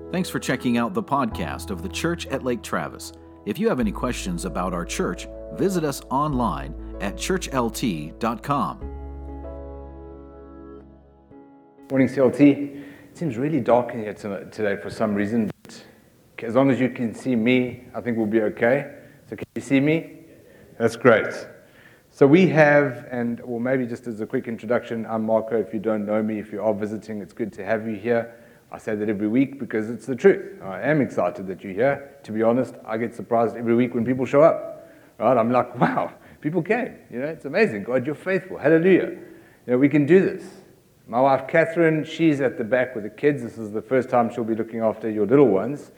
Thanks for checking out the podcast of the Church at Lake Travis. If you have any questions about our church, visit us online at churchlt.com. Morning, CLT. It seems really dark in here today for some reason, but as long as you can see me, I think we'll be okay. So can you see me? That's great. So we have, well, maybe just as a quick introduction, I'm Marco. If you don't know me, if you are visiting, it's good to have you here. I say that every week because it's the truth. I am excited that you're here. To be honest, I get surprised every week when people show up. Right? I'm like, wow, people came. It's amazing. God, you're faithful. Hallelujah. We can do this. My wife, Catherine, she's at the back with the kids. This is the first time she'll be looking after your little ones.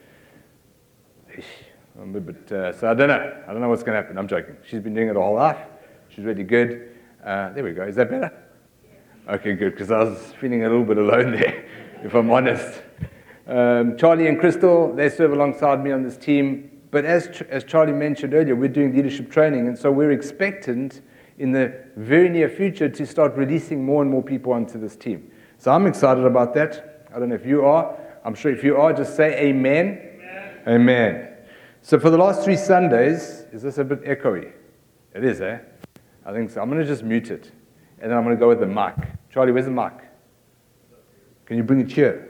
So I don't know. I don't know what's going to happen. I'm joking. She's been doing it her whole life. She's really good. There we go. Is that better? Okay, good, because I was feeling a little bit alone there, if I'm honest. Charlie and Crystal, they serve alongside me on this team. But as Charlie mentioned earlier, we're doing leadership training, and so we're expectant in the very near future to start releasing more and more people onto this team. So I'm excited about that. I don't know if you are. I'm sure if you are, just say amen. Amen. Amen. So for the last 3 Sundays, is this a bit echoey? It is, eh? I think so. I'm going to just mute it, and then I'm going to go with the mic. Charlie, where's the mic? Can you bring a chair?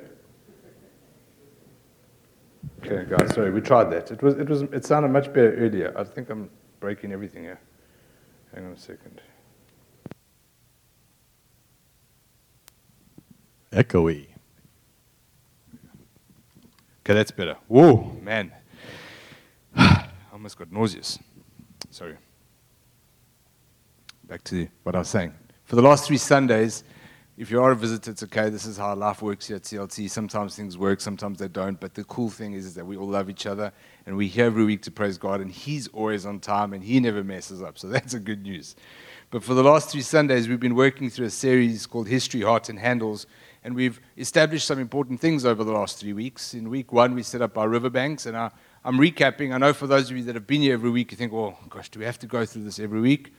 Okay, guys, sorry, we tried that. It sounded much better earlier. I think I'm breaking everything here. Hang on a second. Echoey. Okay, that's better. Whoa, man. I almost got nauseous. Sorry. Back to what I was saying. For the last 3 Sundays, if you are a visitor, it's okay. This is how life works here at CLT. Sometimes things work, sometimes they don't. But the cool thing is that we all love each other, and we're here every week to praise God, and He's always on time, and He never messes up. So that's a good news. But for the last 3 Sundays, we've been working through a series called History, Heart, and Handles, and we've established some important things over the last 3 weeks. In week 1, we set up our riverbanks, and I'm recapping. I know for those of you that have been here every week, you think, oh, gosh, do we have to go through this every week?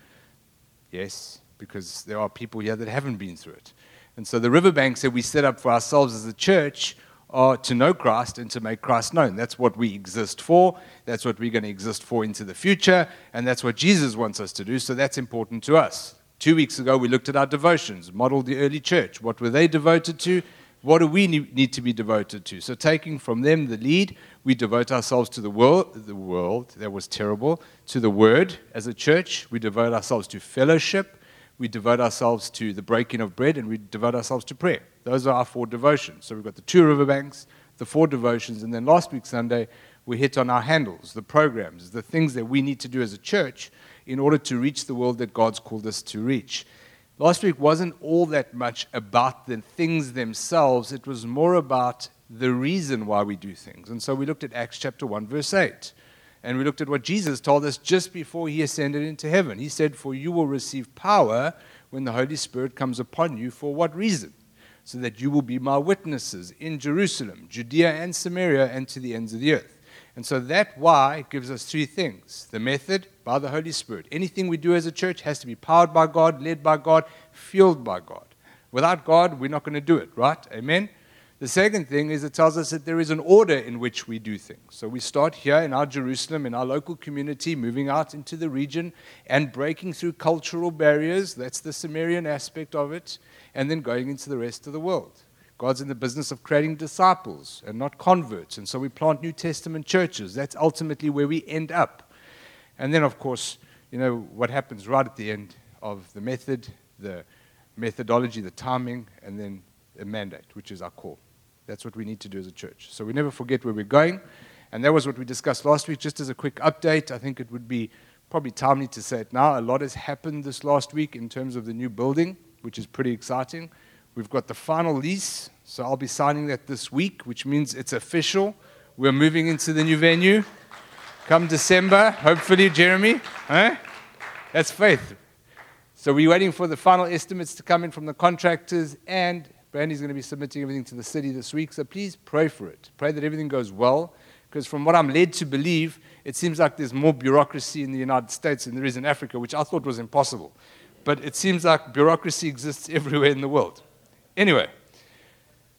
Yes, because there are people here that haven't been through it. And so the riverbanks that we set up for ourselves as a church are to know Christ and to make Christ known. That's what we exist for. That's what we're going to exist for into the future. And that's what Jesus wants us to do. So that's important to us. 2 weeks ago, we looked at our devotions, modeled the early church. What were they devoted to? What do we need to be devoted to? So taking from them the lead, we devote ourselves to the world, that was terrible, to the Word as a church. We devote ourselves to fellowship. We devote ourselves to the breaking of bread, and we devote ourselves to prayer. Those are our 4 devotions. So we've got the 2 riverbanks, the 4 devotions, and then last week, Sunday, we hit on our handles, the programs, the things that we need to do as a church in order to reach the world that God's called us to reach. Last week wasn't all that much about the things themselves. It was more about the reason why we do things. And so we looked at Acts chapter 1, verse 8. And we looked at what Jesus told us just before He ascended into heaven. He said, for you will receive power when the Holy Spirit comes upon you. For what reason? So that you will be my witnesses in Jerusalem, Judea and Samaria, and to the ends of the earth. And so that why gives us 3 things. The method, by the Holy Spirit. Anything we do as a church has to be powered by God, led by God, fueled by God. Without God, we're not going to do it, right? Amen? The second thing is it tells us that there is an order in which we do things. So we start here in our Jerusalem, in our local community, moving out into the region and breaking through cultural barriers. That's the Samarian aspect of it. And then going into the rest of the world. God's in the business of creating disciples and not converts. And so we plant New Testament churches. That's ultimately where we end up. And then, of course, what happens right at the end of the method, the methodology, the timing, and then a mandate, which is our call. That's what we need to do as a church. So we never forget where we're going. And that was what we discussed last week. Just as a quick update, I think it would be probably timely to say it now. A lot has happened this last week in terms of the new building, which is pretty exciting. We've got the final lease, so I'll be signing that this week, which means it's official. We're moving into the new venue. Come December, hopefully, Jeremy. That's faith. So we're waiting for the final estimates to come in from the contractors, and Brandy's going to be submitting everything to the city this week, so please pray for it. Pray that everything goes well, because from what I'm led to believe, it seems like there's more bureaucracy in the United States than there is in Africa, which I thought was impossible. But it seems like bureaucracy exists everywhere in the world. Anyway,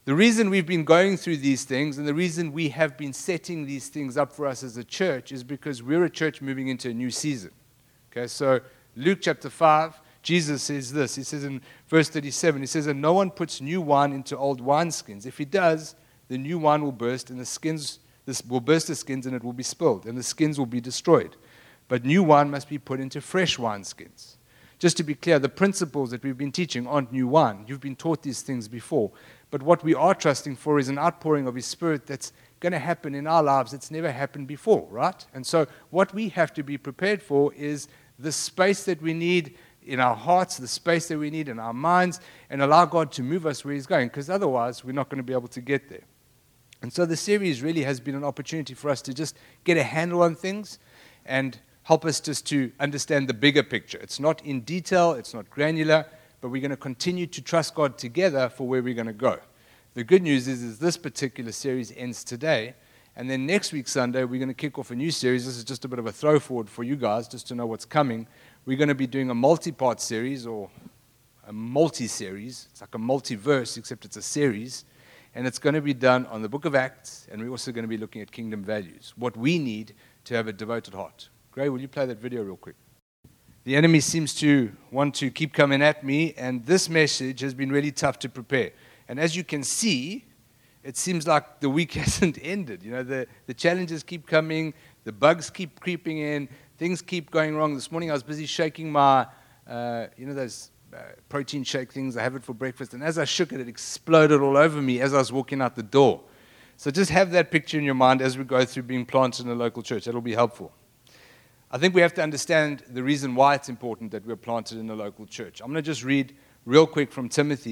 The reason we've been going through these things and the reason we have been setting these things up for us as a church is because we're a church moving into a new season. Okay, so Luke chapter 5, Jesus says this. He says in verse 37, he says, "And no one puts new wine into old wineskins. If he does, the new wine will burst, and this will burst the skins, and it will be spilled, and the skins will be destroyed. But new wine must be put into fresh wineskins." Just to be clear, the principles that we've been teaching aren't new wine. You've been taught these things before. But what we are trusting for is an outpouring of His Spirit that's going to happen in our lives that's never happened before, right? And so what we have to be prepared for is the space that we need in our hearts, the space that we need in our minds, and allow God to move us where He's going, because otherwise we're not going to be able to get there. And so the series really has been an opportunity for us to just get a handle on things and help us just to understand the bigger picture. It's not in detail, it's not granular, but we're going to continue to trust God together for where we're going to go. The good news is this particular series ends today, and then next week, Sunday, we're going to kick off a new series. This is just a bit of a throw forward for you guys, just to know what's coming. We're going to be doing a multi-part series, or a multi-series. It's like a multiverse, except it's a series. And it's going to be done on the book of Acts, and we're also going to be looking at kingdom values, what we need to have a devoted heart. Gray, will you play that video real quick? The enemy seems to want to keep coming at me, and this message has been really tough to prepare. And as you can see, it seems like the week hasn't ended. You know, the challenges keep coming, the bugs keep creeping in, things keep going wrong. This morning I was busy shaking my, those protein shake things. I have it for breakfast, and as I shook it, it exploded all over me as I was walking out the door. So just have that picture in your mind as we go through being planted in a local church. That'll be helpful. I think we have to understand the reason why it's important that we're planted in a local church. I'm going to just read real quick from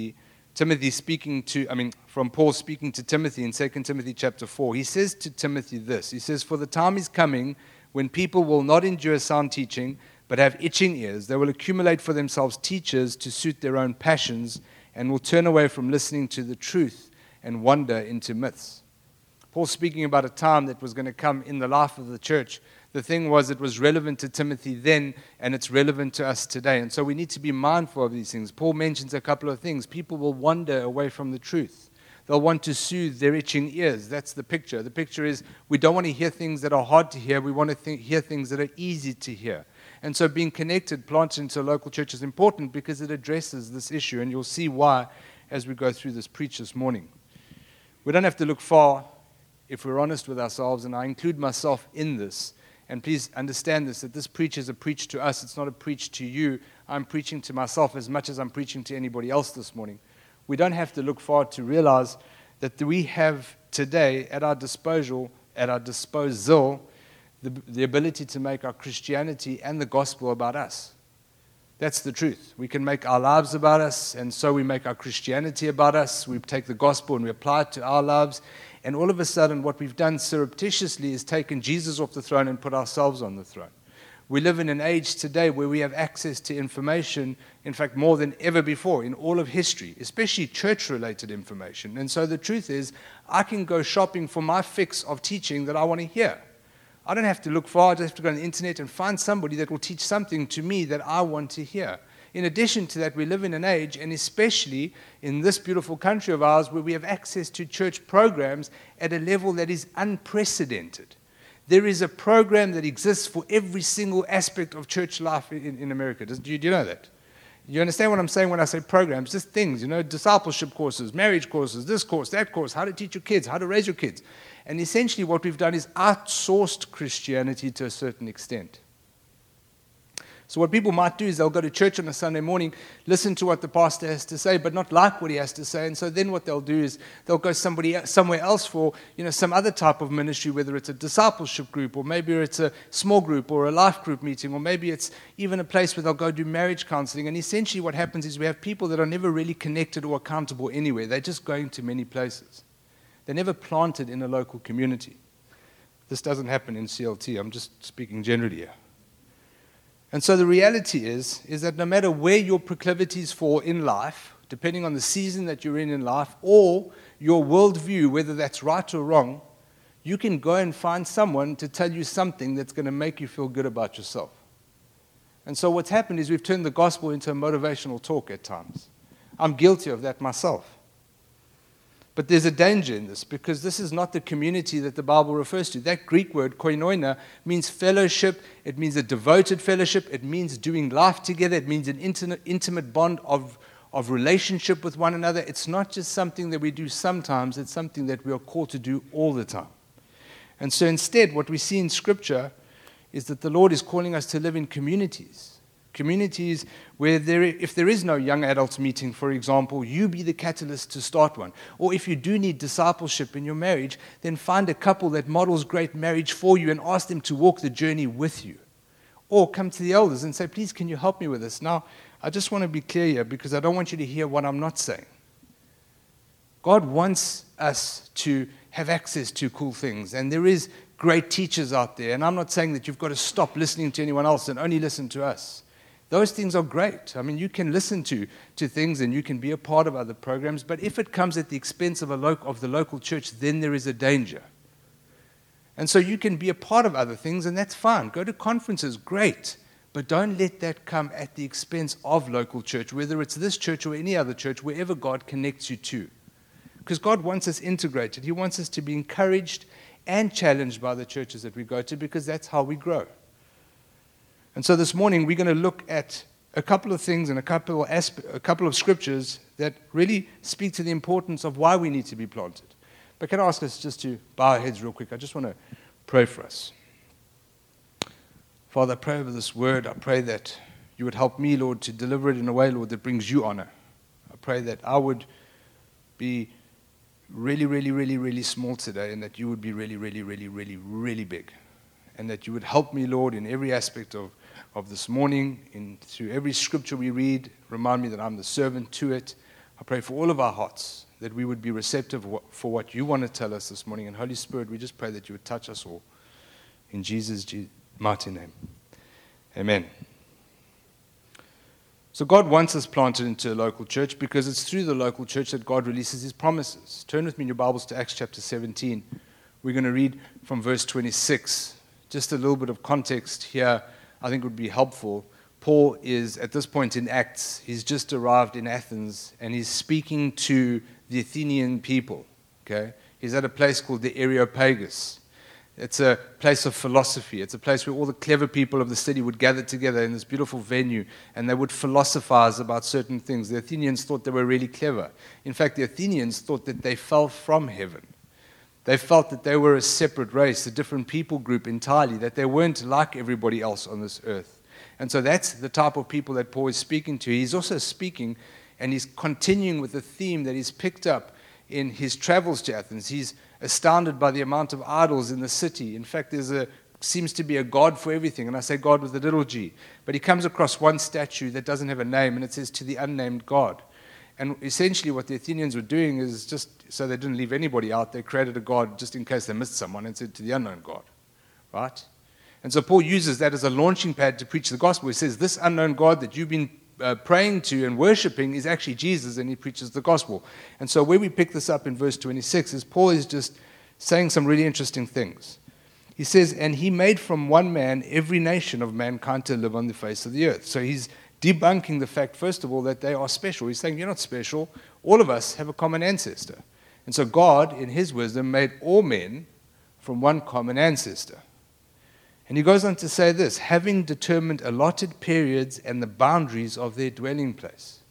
from Paul speaking to Timothy in 2 Timothy chapter 4. He says to Timothy this. He says, "For the time is coming when people will not endure sound teaching, but have itching ears. They will accumulate for themselves teachers to suit their own passions, and will turn away from listening to the truth and wander into myths." Paul's speaking about a time that was going to come in the life of the church. The thing was, it was relevant to Timothy then, and it's relevant to us today. And so we need to be mindful of these things. Paul mentions a couple of things. People will wander away from the truth. They'll want to soothe their itching ears. That's the picture. The picture is we don't want to hear things that are hard to hear. We want to hear things that are easy to hear. And so being connected, planted into a local church is important because it addresses this issue. And you'll see why as we go through this preach this morning. We don't have to look far if we're honest with ourselves, and I include myself in this. And please understand this, that this preach is a preach to us. It's not a preach to you. I'm preaching to myself as much as I'm preaching to anybody else this morning. We don't have to look far to realize that we have today at our disposal, the ability to make our Christianity and the gospel about us. That's the truth. We can make our lives about us, and so we make our Christianity about us. We take the gospel and we apply it to our lives. And all of a sudden, what we've done surreptitiously is taken Jesus off the throne and put ourselves on the throne. We live in an age today where we have access to information, in fact, more than ever before in all of history, especially church-related information. And so the truth is, I can go shopping for my fix of teaching that I want to hear. I don't have to look far. I just have to go on the internet and find somebody that will teach something to me that I want to hear. In addition to that, we live in an age, and especially in this beautiful country of ours, where we have access to church programs at a level that is unprecedented. There is a program that exists for every single aspect of church life in America. Do you know that? You understand what I'm saying when I say programs? Just things, discipleship courses, marriage courses, this course, that course, how to teach your kids, how to raise your kids. And essentially what we've done is outsourced Christianity to a certain extent. So what people might do is they'll go to church on a Sunday morning, listen to what the pastor has to say, but not like what he has to say. And so then what they'll do is they'll go somewhere else for some other type of ministry, whether it's a discipleship group, or maybe it's a small group or a life group meeting, or maybe it's even a place where they'll go do marriage counseling. And essentially what happens is we have people that are never really connected or accountable anywhere. They're just going to many places. They're never planted in a local community. This doesn't happen in CLT. I'm just speaking generally here. And so the reality is that no matter where your proclivities fall in life, depending on the season that you're in life, or your worldview, whether that's right or wrong, you can go and find someone to tell you something that's going to make you feel good about yourself. And so what's happened is we've turned the gospel into a motivational talk at times. I'm guilty of that myself. But there's a danger in this, because this is not the community that the Bible refers to. That Greek word, koinonia, means fellowship. It means a devoted fellowship. It means doing life together. It means an intimate bond of relationship with one another. It's not just something that we do sometimes. It's something that we are called to do all the time. And so instead, what we see in Scripture is that the Lord is calling us to live in communities. Communities where if there is no young adults meeting, for example, you be the catalyst to start one. Or if you do need discipleship in your marriage, then find a couple that models great marriage for you and ask them to walk the journey with you. Or come to the elders and say, please, can you help me with this? Now, I just want to be clear here, because I don't want you to hear what I'm not saying. God wants us to have access to cool things, and there is great teachers out there, and I'm not saying that you've got to stop listening to anyone else and only listen to us. Those things are great. I mean, you can listen to things and you can be a part of other programs, but if it comes at the expense of the local church, then there is a danger. And so you can be a part of other things, and that's fine. Go to conferences, great. But don't let that come at the expense of local church, whether it's this church or any other church, wherever God connects you to. Because God wants us integrated. He wants us to be encouraged and challenged by the churches that we go to, because that's how we grow. And so this morning we're going to look at a couple of things and a couple of scriptures that really speak to the importance of why we need to be planted. But can I ask us just to bow our heads real quick? I just want to pray for us. Father, I pray over this word. I pray that you would help me, Lord, to deliver it in a way, Lord, that brings you honor. I pray that I would be really, really, really, really small today, and that you would be really, really, really, really, really big. And that you would help me, Lord, in every aspect of this morning, through every scripture we read. Remind me that I'm the servant to it. I pray for all of our hearts, that we would be receptive for what you want to tell us this morning. And Holy Spirit, we just pray that you would touch us all. In Jesus' mighty name. Amen. So God wants us planted into a local church, because it's through the local church that God releases his promises. Turn with me in your Bibles to Acts chapter 17. We're going to read from verse 26. Just a little bit of context here I think would be helpful. Paul is, at this point in Acts, he's just arrived in Athens, and he's speaking to the Athenian people. Okay, he's at a place called the Areopagus. It's a place of philosophy. It's a place where all the clever people of the city would gather together in this beautiful venue, and they would philosophize about certain things. The Athenians thought they were really clever. In fact, the Athenians thought that they fell from heaven. They felt that they were a separate race, a different people group entirely, that they weren't like everybody else on this earth. And so that's the type of people that Paul is speaking to. He's also speaking, and he's continuing with the theme that he's picked up in his travels to Athens. He's astounded by the amount of idols in the city. In fact, seems to be a god for everything, and I say God with a little g. But he comes across one statue that doesn't have a name, and it says, "To the unnamed God." And essentially what the Athenians were doing is, just so they didn't leave anybody out, they created a god just in case they missed someone, and said, "To the unknown God." Right? And so Paul uses that as a launching pad to preach the gospel. He says, this unknown God that you've been praying to and worshiping is actually Jesus, and he preaches the gospel. And so where we pick this up in verse 26 is Paul is just saying some really interesting things. He says, "And he made from one man every nation of mankind to live on the face of the earth." So he's debunking the fact, first of all, that they are special. He's saying, you're not special. All of us have a common ancestor. And so God, in his wisdom, made all men from one common ancestor. And he goes on to say this, having determined allotted periods and the boundaries of their dwelling place.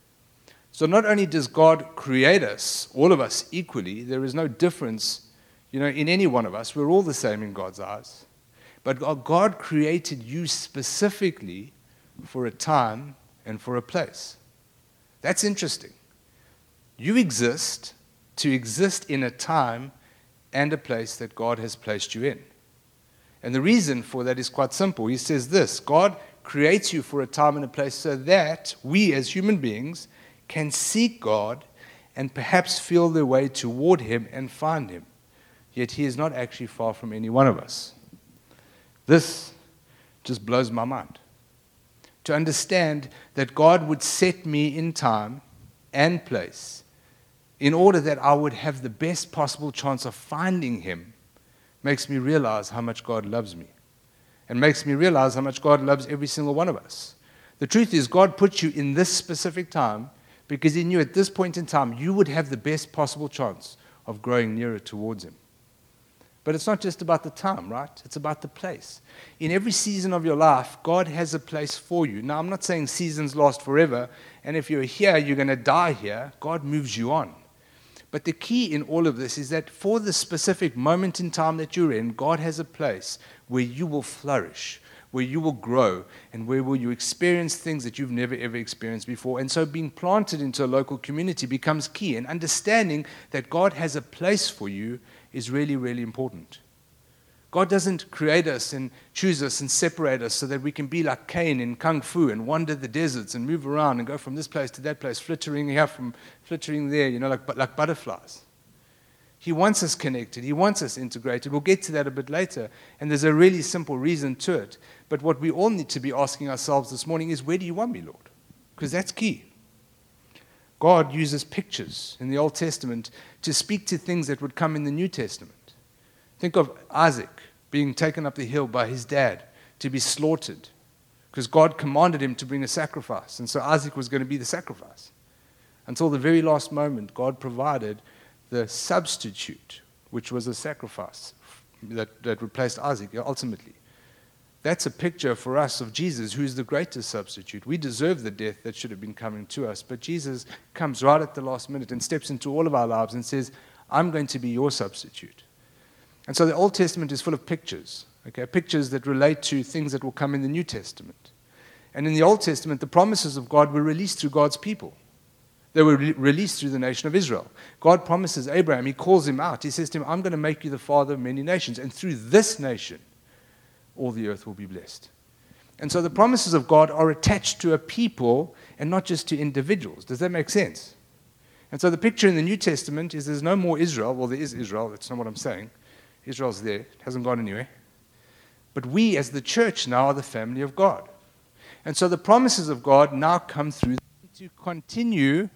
So not only does God create us, all of us equally, there is no difference, in any one of us. We're all the same in God's eyes. But God created you specifically for a time and for a place. That's interesting. You exist to exist in a time and a place that God has placed you in. And the reason for that is quite simple. He says this, God creates you for a time and a place so that we as human beings can seek God and perhaps feel their way toward him and find him. Yet he is not actually far from any one of us. This just blows my mind. To understand that God would set me in time and place in order that I would have the best possible chance of finding him makes me realize how much God loves me, and makes me realize how much God loves every single one of us. The truth is, God put you in this specific time because he knew at this point in time you would have the best possible chance of growing nearer towards him. But it's not just about the time, right? It's about the place. In every season of your life, God has a place for you. Now, I'm not saying seasons last forever, and if you're here, you're going to die here. God moves you on. But the key in all of this is that for the specific moment in time that you're in, God has a place where you will flourish, where you will grow, and where will you experience things that you've never, ever experienced before. And so being planted into a local community becomes key, and understanding that God has a place for you is really, really important. God doesn't create us and choose us and separate us so that we can be like Cain in Kung Fu and wander the deserts and move around and go from this place to that place, flittering here from flittering there, like butterflies. He wants us connected. He wants us integrated. We'll get to that a bit later, and there's a really simple reason to it. But what we all need to be asking ourselves this morning is, where do you want me, Lord? Because that's key. God uses pictures in the Old Testament to speak to things that would come in the New Testament. Think of Isaac being taken up the hill by his dad to be slaughtered because God commanded him to bring a sacrifice. And so Isaac was going to be the sacrifice. Until the very last moment, God provided the substitute, which was a sacrifice that replaced Isaac ultimately. That's a picture for us of Jesus, who's the greatest substitute. We deserve the death that should have been coming to us, but Jesus comes right at the last minute and steps into all of our lives and says, I'm going to be your substitute. And so the Old Testament is full of pictures, pictures that relate to things that will come in the New Testament. And in the Old Testament, the promises of God were released through God's people. They were released through the nation of Israel. God promises Abraham, he calls him out. He says to him, I'm going to make you the father of many nations. And through this nation, all the earth will be blessed. And so the promises of God are attached to a people and not just to individuals. Does that make sense? And so the picture in the New Testament is there's no more Israel. Well, there is Israel. That's not what I'm saying. Israel's there. It hasn't gone anywhere. But we as the church now are the family of God. And so the promises of God now come through to continue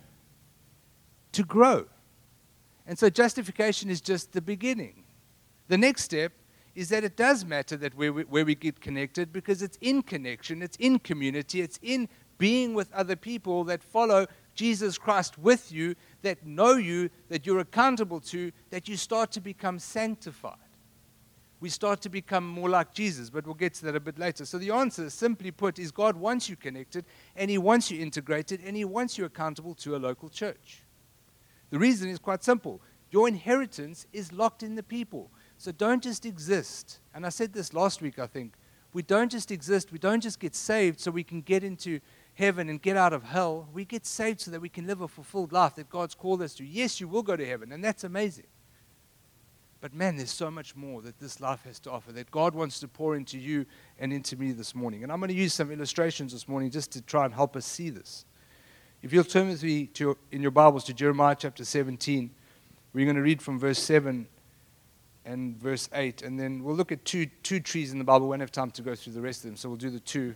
to grow. And so justification is just the beginning. The next step is that it does matter that where we get connected, because it's in connection, it's in community, it's in being with other people that follow Jesus Christ with you, that know you, that you're accountable to, that you start to become sanctified. We start to become more like Jesus, but we'll get to that a bit later. So the answer, simply put, is God wants you connected, and He wants you integrated, and He wants you accountable to a local church. The reason is quite simple. Your inheritance is locked in the people. So don't just exist. And I said this last week, I think. We don't just exist. We don't just get saved so we can get into heaven and get out of hell. We get saved so that we can live a fulfilled life that God's called us to. Yes, you will go to heaven, and that's amazing. But man, there's so much more that this life has to offer, that God wants to pour into you and into me this morning. And I'm going to use some illustrations this morning just to try and help us see this. If you'll turn with me in your Bibles to Jeremiah chapter 17, we're going to read from verse 7 and verse 8. And then we'll look at two trees in the Bible. We won't have time to go through the rest of them, so we'll do the two.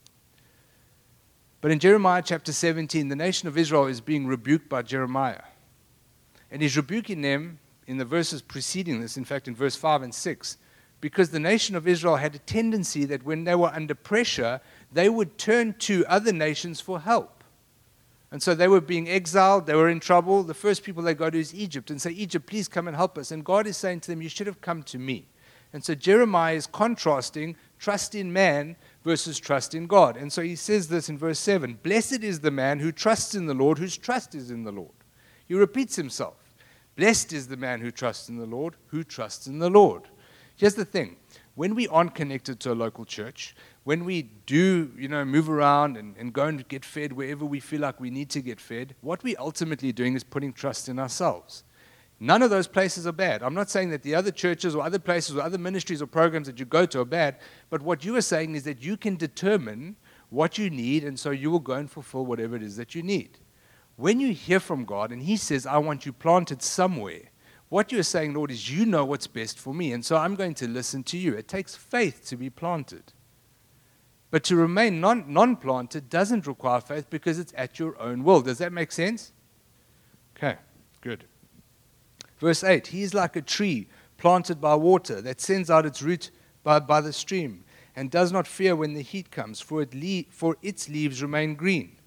But in Jeremiah chapter 17, the nation of Israel is being rebuked by Jeremiah. And he's rebuking them in the verses preceding this, in fact, in verse 5 and 6, because the nation of Israel had a tendency that when they were under pressure, they would turn to other nations for help. And so they were being exiled, they were in trouble. The first people they go to is Egypt and say, Egypt, please come and help us. And God is saying to them, you should have come to me. And so Jeremiah is contrasting trust in man versus trust in God. And so he says this in verse 7, blessed is the man who trusts in the Lord, whose trust is in the Lord. He repeats himself. Blessed is the man who trusts in the Lord, who trusts in the Lord. Here's the thing. When we aren't connected to a local church, when we do, move around and go and get fed wherever we feel like we need to get fed, what we're ultimately doing is putting trust in ourselves. None of those places are bad. I'm not saying that the other churches or other places or other ministries or programs that you go to are bad, but what you are saying is that you can determine what you need, and so you will go and fulfill whatever it is that you need. When you hear from God and He says, I want you planted somewhere, what you're saying, Lord, is you know what's best for me, and so I'm going to listen to you. It takes faith to be planted. But to remain non-planted doesn't require faith because it's at your own will. Does that make sense? Okay, good. Verse 8, He is like a tree planted by water that sends out its root by the stream and does not fear when the heat comes, for its leaves remain green.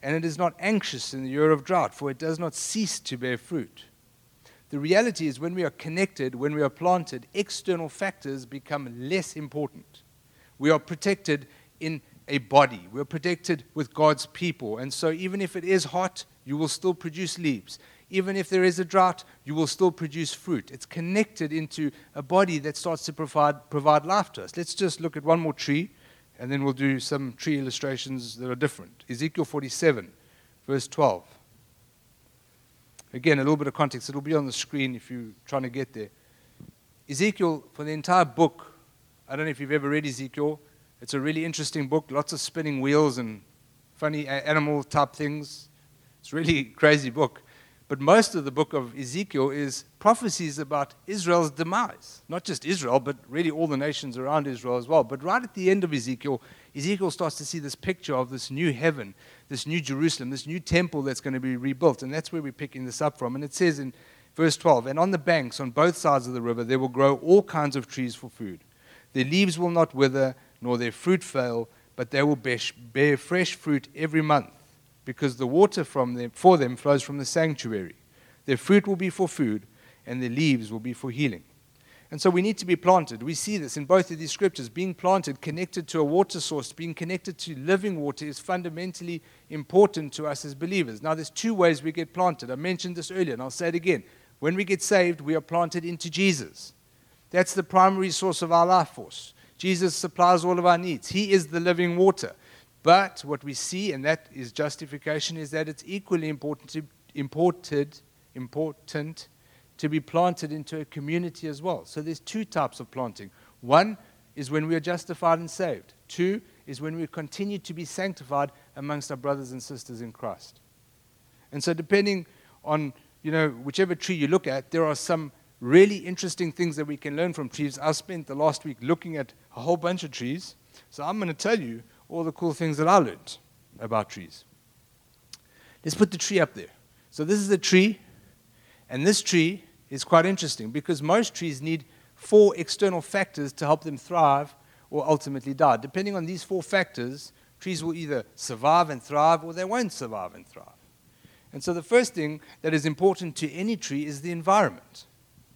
and it is not anxious in the year of drought, for it does not cease to bear fruit. The reality is when we are connected, when we are planted, external factors become less important. We are protected in a body. We're protected with God's people. And so even if it is hot, you will still produce leaves. Even if there is a drought, you will still produce fruit. It's connected into a body that starts to provide life to us. Let's just look at one more tree, and then we'll do some tree illustrations that are different. Ezekiel 47, verse 12. Again, a little bit of context. It'll be on the screen if you're trying to get there. Ezekiel, for the entire book, I don't know if you've ever read Ezekiel. It's a really interesting book, lots of spinning wheels and funny animal type things. It's a really crazy book. But most of the book of Ezekiel is prophecies about Israel's demise. Not just Israel, but really all the nations around Israel as well. But right at the end of Ezekiel, Ezekiel starts to see this picture of this new heaven, this new Jerusalem, this new temple that's going to be rebuilt. And that's where we're picking this up from. And it says in verse 12, "And on the banks, on both sides of the river, there will grow all kinds of trees for food. Their leaves will not wither, nor their fruit fail, but they will bear fresh fruit every month, because the water for them flows from the sanctuary. Their fruit will be for food, and their leaves will be for healing." And so we need to be planted. We see this in both of these scriptures. Being planted, connected to a water source, being connected to living water is fundamentally important to us as believers. Now, there's two ways we get planted. I mentioned this earlier, and I'll say it again. When we get saved, we are planted into Jesus. That's the primary source of our life force. Jesus supplies all of our needs. He is the living water. But what we see, and that is justification, is that it's equally important to be planted into a community as well. So there's two types of planting. One is when we are justified and saved. Two is when we continue to be sanctified amongst our brothers and sisters in Christ. And so depending on, whichever tree you look at, there are some really interesting things that we can learn from trees. I spent the last week looking at a whole bunch of trees. So I'm going to tell you all the cool things that I learned about trees. Let's put the tree up there. So this is a tree, and this tree is quite interesting because most trees need 4 external factors to help them thrive or ultimately die. Depending on these 4 factors, trees will either survive and thrive or they won't survive and thrive. And so the first thing that is important to any tree is the environment.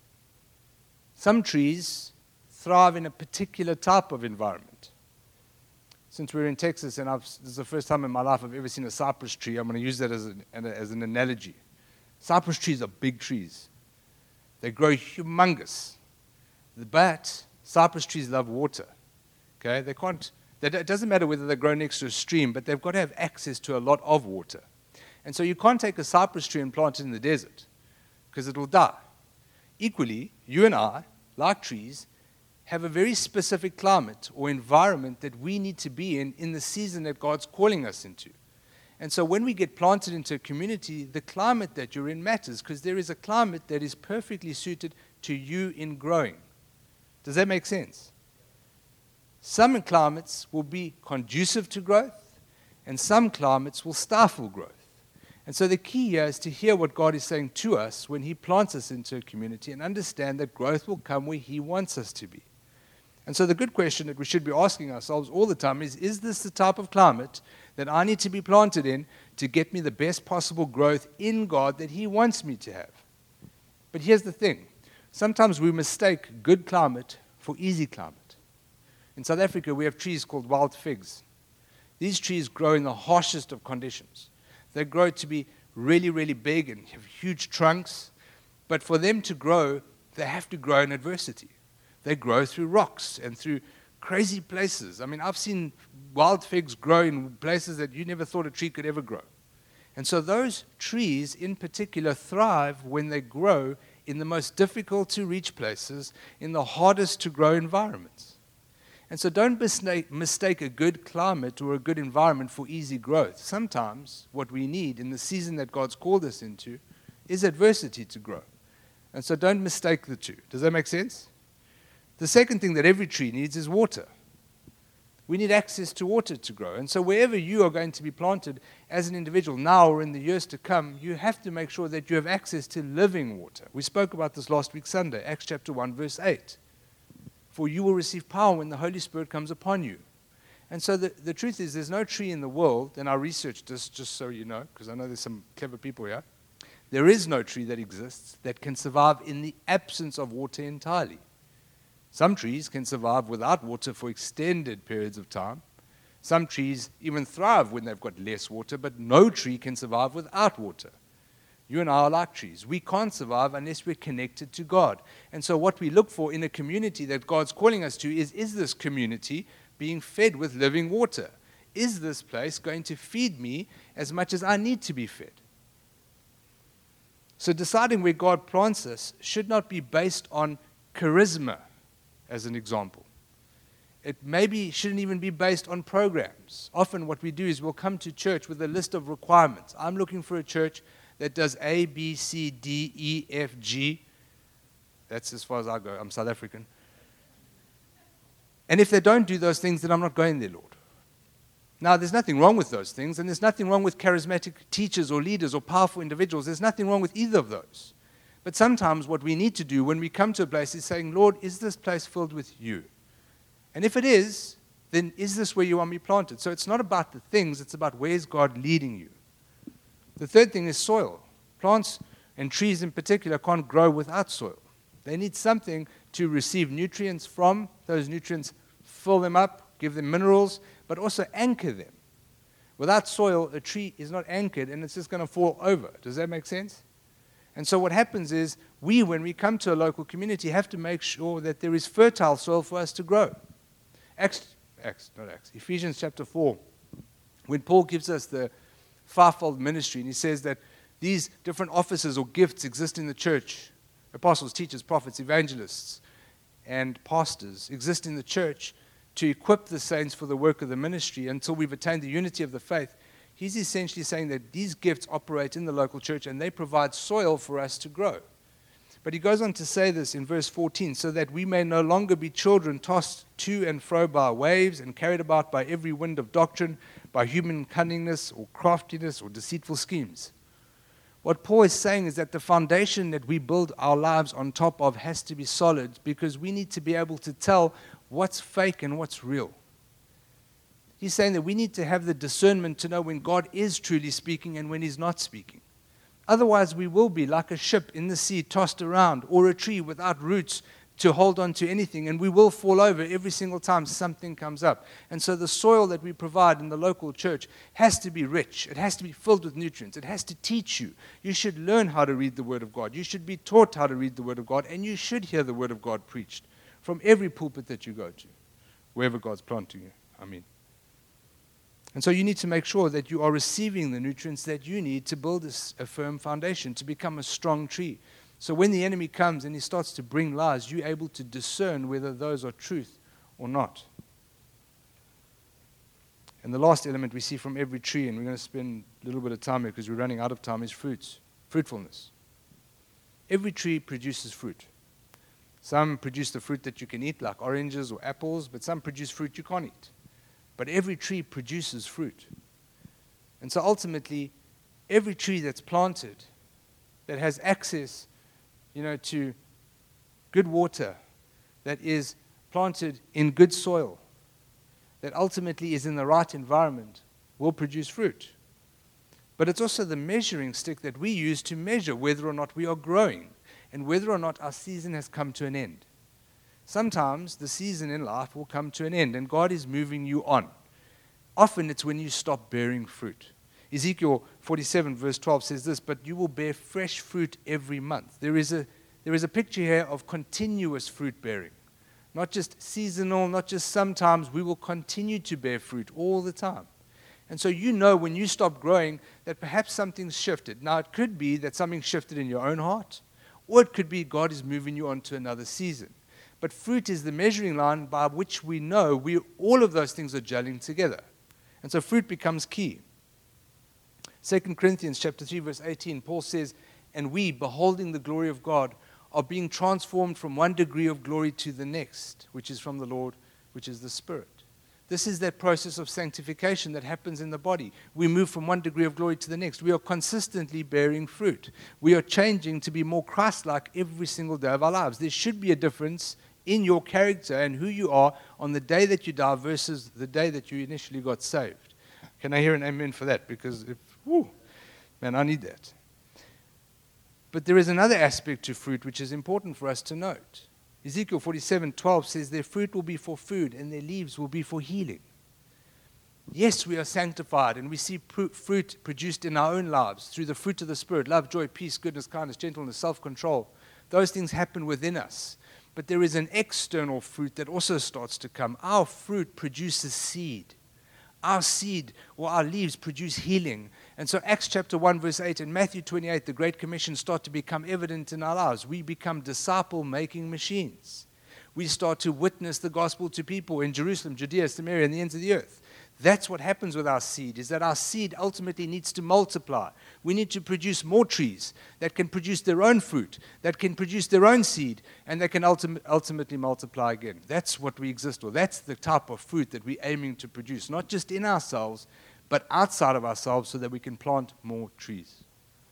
Some trees thrive in a particular type of environment. Since we're in Texas, and this is the first time in my life I've ever seen a cypress tree, I'm going to use that as an analogy. Cypress trees are big trees. They grow humongous. But cypress trees love water. Okay? It doesn't matter whether they grow next to a stream, but they've got to have access to a lot of water. And so you can't take a cypress tree and plant it in the desert because it will die. Equally, you and I, like trees, have a very specific climate or environment that we need to be in the season that God's calling us into. And so when we get planted into a community, the climate that you're in matters because there is a climate that is perfectly suited to you in growing. Does that make sense? Some climates will be conducive to growth, and some climates will stifle growth. And so the key here is to hear what God is saying to us when He plants us into a community and understand that growth will come where He wants us to be. And so the good question that we should be asking ourselves all the time is this the type of climate that I need to be planted in to get me the best possible growth in God that He wants me to have? But here's the thing. Sometimes we mistake good climate for easy climate. In South Africa, we have trees called wild figs. These trees grow in the harshest of conditions. They grow to be really, really big and have huge trunks. But for them to grow, they have to grow in adversity. They grow through rocks and through crazy places. I mean, I've seen wild figs grow in places that you never thought a tree could ever grow. And so those trees in particular thrive when they grow in the most difficult to reach places, in the hardest to grow environments. And so don't mistake a good climate or a good environment for easy growth. Sometimes what we need in the season that God's called us into is adversity to grow. And so don't mistake the two. Does that make sense? The second thing that every tree needs is water. We need access to water to grow. And so wherever you are going to be planted as an individual now or in the years to come, you have to make sure that you have access to living water. We spoke about this last week Sunday, Acts chapter 1, verse 8. For you will receive power when the Holy Spirit comes upon you. And so the truth is, there's no tree in the world, and I researched this just so you know, because I know there's some clever people here. There is no tree that exists that can survive in the absence of water entirely. Some trees can survive without water for extended periods of time. Some trees even thrive when they've got less water, but no tree can survive without water. You and I are like trees. We can't survive unless we're connected to God. And so what we look for in a community that God's calling us to is this community being fed with living water? Is this place going to feed me as much as I need to be fed? So deciding where God plants us should not be based on charisma, as an example. It maybe shouldn't even be based on programs. Often what we do is we'll come to church with a list of requirements. I'm looking for a church that does A, B, C, D, E, F, G. That's as far as I go. I'm South African. And if they don't do those things, then I'm not going there, Lord. Now, there's nothing wrong with those things, and there's nothing wrong with charismatic teachers or leaders or powerful individuals. There's nothing wrong with either of those. But sometimes what we need to do when we come to a place is saying, Lord, is this place filled with you? And if it is, then is this where you want me planted? So it's not about the things, it's about where's God leading you. The third thing is soil. Plants and trees in particular can't grow without soil. They need something to receive nutrients from. Those nutrients fill them up, give them minerals, but also anchor them. Without soil, a tree is not anchored and it's just going to fall over. Does that make sense? And so what happens is when we come to a local community, have to make sure that there is fertile soil for us to grow. Ephesians chapter 4, when Paul gives us the fivefold ministry, and he says that these different offices or gifts exist in the church. Apostles, teachers, prophets, evangelists, and pastors exist in the church to equip the saints for the work of the ministry until we've attained the unity of the faith. He's essentially saying that these gifts operate in the local church and they provide soil for us to grow. But he goes on to say this in verse 14, so that we may no longer be children tossed to and fro by waves and carried about by every wind of doctrine, by human cunningness or craftiness or deceitful schemes. What Paul is saying is that the foundation that we build our lives on top of has to be solid, because we need to be able to tell what's fake and what's real. He's saying that we need to have the discernment to know when God is truly speaking and when he's not speaking. Otherwise, we will be like a ship in the sea tossed around, or a tree without roots to hold on to anything, and we will fall over every single time something comes up. And so the soil that we provide in the local church has to be rich. It has to be filled with nutrients. It has to teach you. You should learn how to read the Word of God. You should be taught how to read the Word of God, and you should hear the Word of God preached from every pulpit that you go to, wherever God's planting you, And so you need to make sure that you are receiving the nutrients that you need to build a firm foundation, to become a strong tree. So when the enemy comes and he starts to bring lies, you're able to discern whether those are truth or not. And the last element we see from every tree, and we're going to spend a little bit of time here because we're running out of time, is fruitfulness. Every tree produces fruit. Some produce the fruit that you can eat, like oranges or apples, but some produce fruit you can't eat. But every tree produces fruit. And so ultimately, every tree that's planted, that has access, to good water, that is planted in good soil, that ultimately is in the right environment, will produce fruit. But it's also the measuring stick that we use to measure whether or not we are growing and whether or not our season has come to an end. Sometimes the season in life will come to an end and God is moving you on. Often it's when you stop bearing fruit. Ezekiel 47 verse 12 says this, but you will bear fresh fruit every month. There is a picture here of continuous fruit bearing. Not just seasonal, not just sometimes. We will continue to bear fruit all the time. And so when you stop growing that perhaps something's shifted. Now it could be that something shifted in your own heart, or it could be God is moving you on to another season. But fruit is the measuring line by which we know all of those things are gelling together. And so fruit becomes key. 2 Corinthians chapter 3, verse 18, Paul says, and we, beholding the glory of God, are being transformed from one degree of glory to the next, which is from the Lord, which is the Spirit. This is that process of sanctification that happens in the body. We move from one degree of glory to the next. We are consistently bearing fruit. We are changing to be more Christ-like every single day of our lives. There should be a difference in your character and who you are on the day that you die versus the day that you initially got saved. Can I hear an amen for that? Because, man, I need that. But there is another aspect to fruit which is important for us to note. Ezekiel 47:12 says, their fruit will be for food and their leaves will be for healing. Yes, we are sanctified and we see fruit produced in our own lives through the fruit of the Spirit, love, joy, peace, goodness, kindness, gentleness, self-control. Those things happen within us. But there is an external fruit that also starts to come. Our fruit produces seed. Our seed or our leaves produce healing. And so Acts chapter 1 verse 8 and Matthew 28, the Great Commission, start to become evident in our lives. We become disciple-making machines. We start to witness the gospel to people in Jerusalem, Judea, Samaria, and the ends of the earth. That's what happens with our seed, is that our seed ultimately needs to multiply. We need to produce more trees that can produce their own fruit, that can produce their own seed, and that can ultimately multiply again. That's what we exist for. That's the type of fruit that we're aiming to produce, not just in ourselves, but outside of ourselves so that we can plant more trees.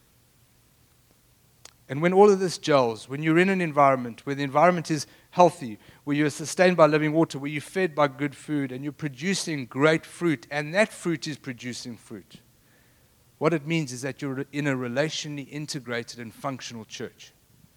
And when all of this gels, when you're in an environment where the environment is healthy, where you're sustained by living water, where you're fed by good food, and you're producing great fruit, and that fruit is producing fruit, what it means is that you're in a relationally integrated and functional church.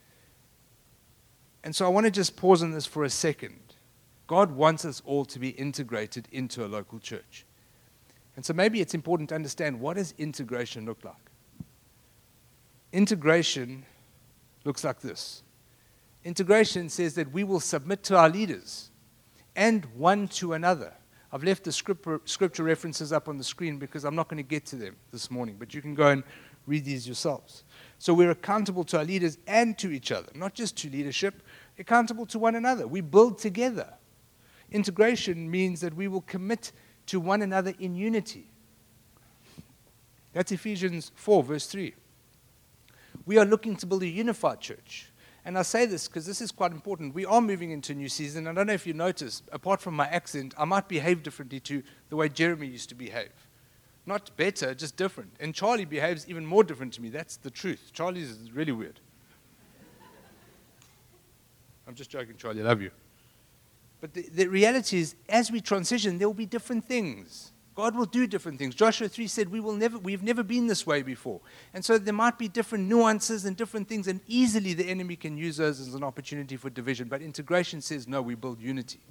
And so I want to just pause on this for a second. God wants us all to be integrated into a local church. And so maybe it's important to understand, what does integration look like? Integration looks like this. Integration says that we will submit to our leaders and one to another. I've left the scripture references up on the screen because I'm not going to get to them this morning, but you can go and read these yourselves. So we're accountable to our leaders and to each other, not just to leadership, accountable to one another. We build together. Integration means that we will commit to one another in unity. That's Ephesians 4, verse 3. We are looking to build a unified church. And I say this because this is quite important. We are moving into a new season. I don't know if you noticed, apart from my accent, I might behave differently to the way Jeremy used to behave. Not better, just different. And Charlie behaves even more different to me. That's the truth. Charlie is really weird. I'm just joking, Charlie. I love you. But the reality is, as we transition, there will be different things. God will do different things. Joshua 3 said, we've never been this way before. And so there might be different nuances and different things, and easily the enemy can use those as an opportunity for division. But integration says, no, we build unity.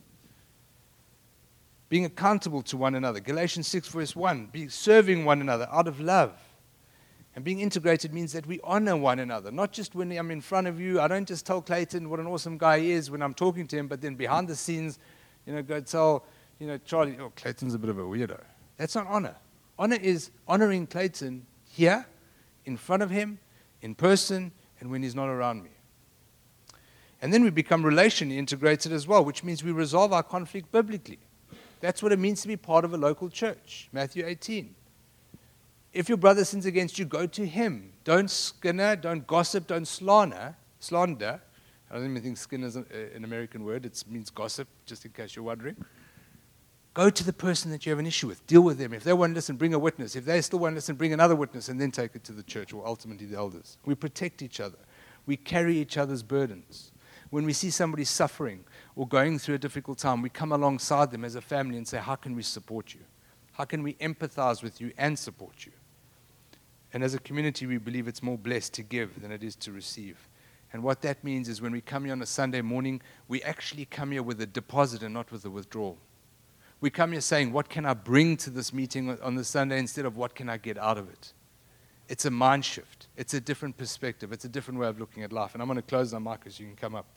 Being accountable to one another. Galatians 6 verse 1, serving one another out of love. And being integrated means that we honor one another. Not just when I'm in front of you. I don't just tell Clayton what an awesome guy he is when I'm talking to him, but then behind the scenes, go tell, Charlie, Clayton's a bit of a weirdo. That's not honor. Honor is honoring Clayton here, in front of him, in person, and when he's not around me. And then we become relationally integrated as well, which means we resolve our conflict biblically. That's what it means to be part of a local church. Matthew 18. If your brother sins against you, go to him. Don't skinner, don't gossip, don't slander. I don't even think skinner is an American word. It means gossip, just in case you're wondering. Go to the person that you have an issue with. Deal with them. If they won't listen, bring a witness. If they still won't listen, bring another witness, and then take it to the church, or ultimately the elders. We protect each other. We carry each other's burdens. When we see somebody suffering or going through a difficult time, we come alongside them as a family and say, how can we support you? How can we empathize with you and support you? And as a community, we believe it's more blessed to give than it is to receive. And what that means is when we come here on a Sunday morning, we actually come here with a deposit and not with a withdrawal. We come here saying, what can I bring to this meeting on this Sunday instead of what can I get out of it? It's a mind shift. It's a different perspective. It's a different way of looking at life. And I'm going to close on Marcus. You can come up.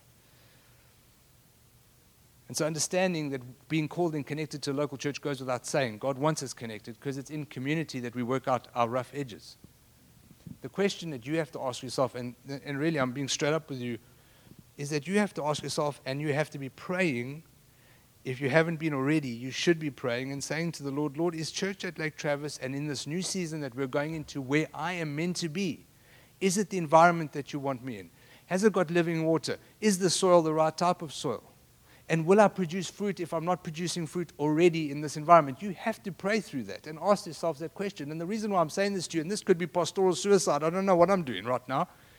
And so understanding that being called and connected to a local church goes without saying. God wants us connected because it's in community that we work out our rough edges. The question that you have to ask yourself, and really I'm being straight up with you, is that you have to ask yourself, and you have to be praying. If you haven't been already, you should be praying and saying to the Lord, Lord, is church at Lake Travis and in this new season that we're going into where I am meant to be? Is it the environment that you want me in? Has it got living water? Is the soil the right type of soil? And will I produce fruit if I'm not producing fruit already in this environment? You have to pray through that and ask yourself that question. And the reason why I'm saying this to you, and this could be pastoral suicide, I don't know what I'm doing right now,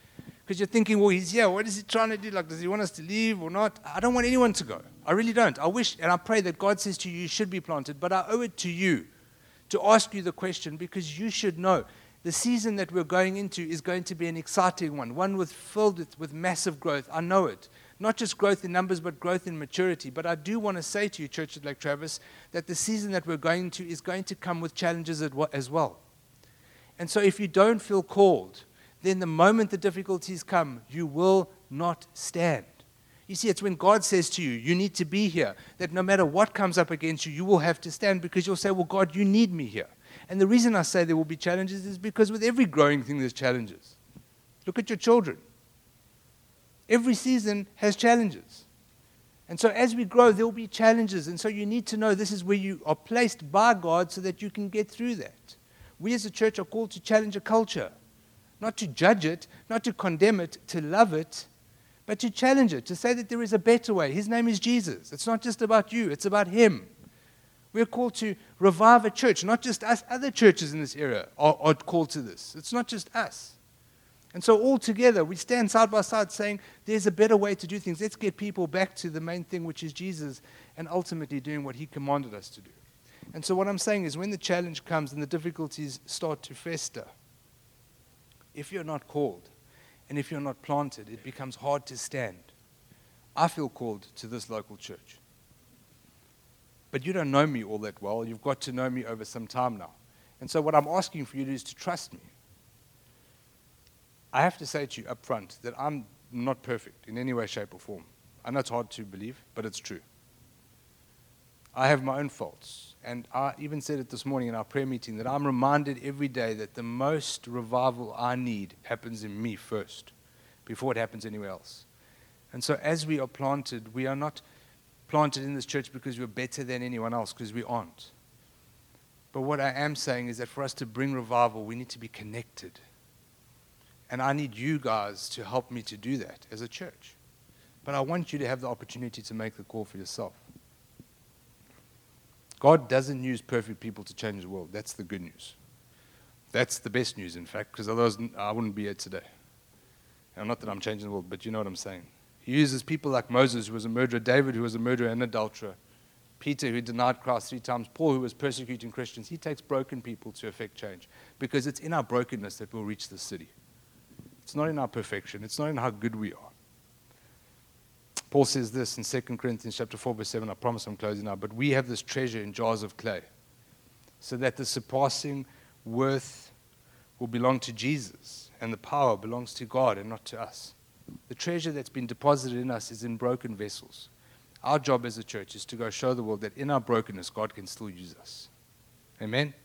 Because you're thinking, well, he's here. What is he trying to do? Like, does he want us to leave or not? I don't want anyone to go. I really don't. I wish and I pray that God says to you, you should be planted. But I owe it to you to ask you the question, because you should know the season that we're going into is going to be an exciting one filled with massive growth. I know it. Not just growth in numbers, but growth in maturity. But I do want to say to you, Church at Lake Travis, that the season that we're going to is going to come with challenges as well. And so if you don't feel called, then the moment the difficulties come, you will not stand. You see, it's when God says to you, you need to be here, that no matter what comes up against you, you will have to stand, because you'll say, well, God, you need me here. And the reason I say there will be challenges is because with every growing thing, there's challenges. Look at your children. Every season has challenges. And so as we grow, there will be challenges. And so you need to know this is where you are placed by God so that you can get through that. We as a church are called to challenge a culture. Not to judge it, not to condemn it, to love it, but to challenge it, to say that there is a better way. His name is Jesus. It's not just about you, it's about Him. We're called to revive a church, not just us. Other churches in this area are called to this. It's not just us. And so all together, we stand side by side saying, there's a better way to do things. Let's get people back to the main thing, which is Jesus, and ultimately doing what He commanded us to do. And so what I'm saying is, when the challenge comes and the difficulties start to fester, if you're not called and if you're not planted, it becomes hard to stand. I feel called to this local church. But you don't know me all that well. You've got to know me over some time now. And so what I'm asking for you to do is to trust me. I have to say to you up front that I'm not perfect in any way, shape, or form. I know it's hard to believe, but it's true. I have my own faults. And I even said it this morning in our prayer meeting, that I'm reminded every day that the most revival I need happens in me first, before it happens anywhere else. And so as we are planted, we are not planted in this church because we're better than anyone else, because we aren't. But what I am saying is that for us to bring revival, we need to be connected. And I need you guys to help me to do that as a church. But I want you to have the opportunity to make the call for yourself. God doesn't use perfect people to change the world. That's the good news. That's the best news, in fact, because otherwise I wouldn't be here today. And not that I'm changing the world, but you know what I'm saying. He uses people like Moses, who was a murderer, David, who was a murderer and adulterer, Peter, who denied Christ 3 times, Paul, who was persecuting Christians. He takes broken people to effect change, because it's in our brokenness that we'll reach this city. It's not in our perfection. It's not in how good we are. Paul says this in 2 Corinthians chapter 4, verse 7. I promise I'm closing now. But we have this treasure in jars of clay, so that the surpassing worth will belong to Jesus, and the power belongs to God and not to us. The treasure that's been deposited in us is in broken vessels. Our job as a church is to go show the world that in our brokenness, God can still use us. Amen?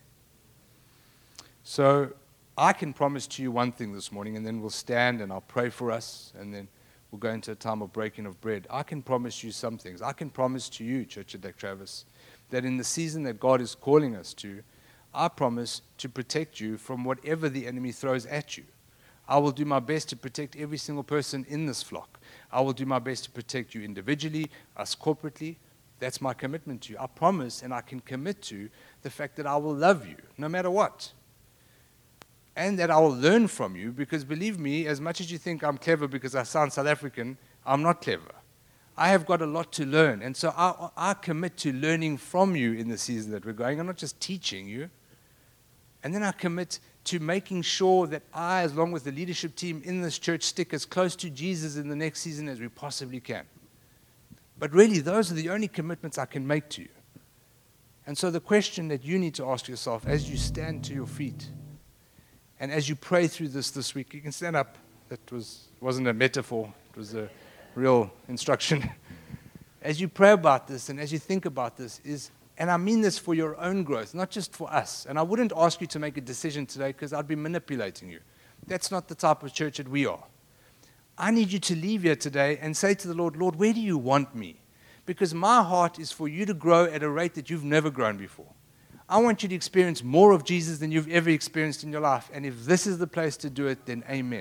So I can promise to you one thing this morning, and then we'll stand and I'll pray for us, and then we'll go into a time of breaking of bread. I can promise you some things. I can promise to you, Church at Lake Travis, that in the season that God is calling us to, I promise to protect you from whatever the enemy throws at you. I will do my best to protect every single person in this flock. I will do my best to protect you individually, us corporately. That's my commitment to you. I promise, and I can commit to the fact that I will love you no matter what. And that I will learn from you, because believe me, as much as you think I'm clever because I sound South African, I'm not clever. I have got a lot to learn. And so I commit to learning from you in the season that we're going. I'm not just teaching you. And then I commit to making sure that I, along with the leadership team in this church, stick as close to Jesus in the next season as we possibly can. But really, those are the only commitments I can make to you. And so the question that you need to ask yourself as you stand to your feet, and as you pray through this week, you can stand up. That wasn't a metaphor. It was a real instruction. As you pray about this and as you think about this, and I mean this for your own growth, not just for us. And I wouldn't ask you to make a decision today because I'd be manipulating you. That's not the type of church that we are. I need you to leave here today and say to the Lord, Lord, where do you want me? Because my heart is for you to grow at a rate that you've never grown before. I want you to experience more of Jesus than you've ever experienced in your life. And if this is the place to do it, then amen.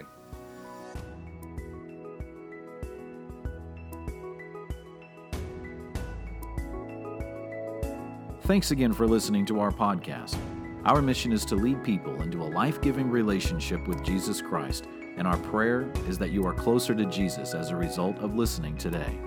Thanks again for listening to our podcast. Our mission is to lead people into a life-giving relationship with Jesus Christ and our prayer is that you are closer to Jesus as a result of listening today.